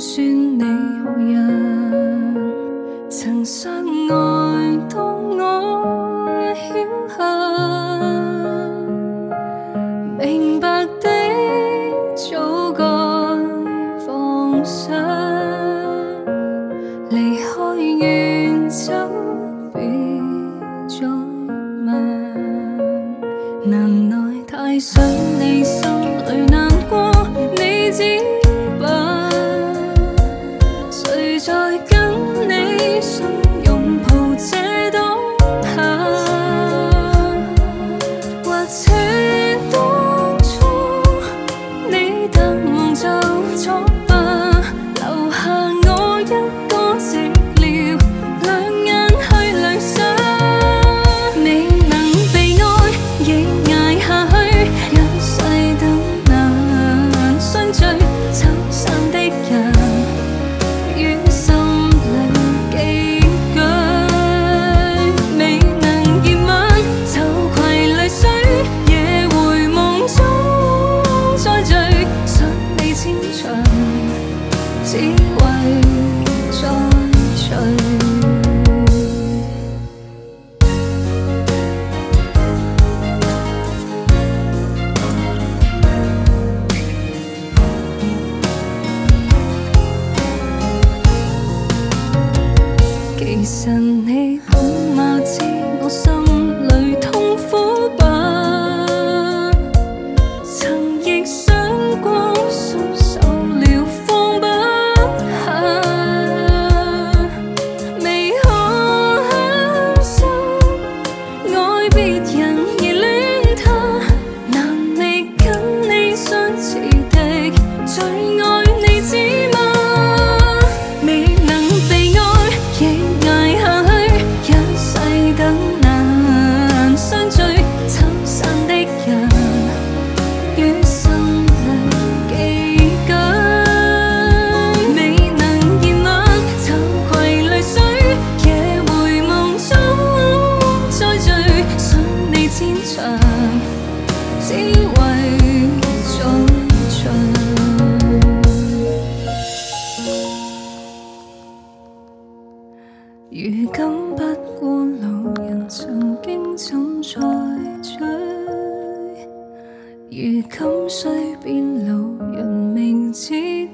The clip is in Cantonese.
算你何人曾相愛，當我險行，明白的早該放手，離開遠走，別再問。難耐太想你，心裏難過，你知不？誰在跟你相擁抱這當下？或者當初你淡忘就錯吧，留下我一個寂寥，兩眼去淚灑。未能被愛，亦捱下去，一世都難相聚，走散的人於心裏寄居，未能熱吻就攜淚水，夜回夢中再聚，想你千場，只為再聚。其實你懂嗎？知我心裏痛苦吧？曾亦想過鬆手了放不下，未可享受愛別人而戀他，難覓跟你相似的最愛你知嗎？未能被愛，亦捱下去，一世等難相聚，走散的人於心裏寄居，未能熱吻就攜淚水，夜回夢中再聚，想你千場，只為再聚。如今不過路人曾經怎在追，如今雖變老人明知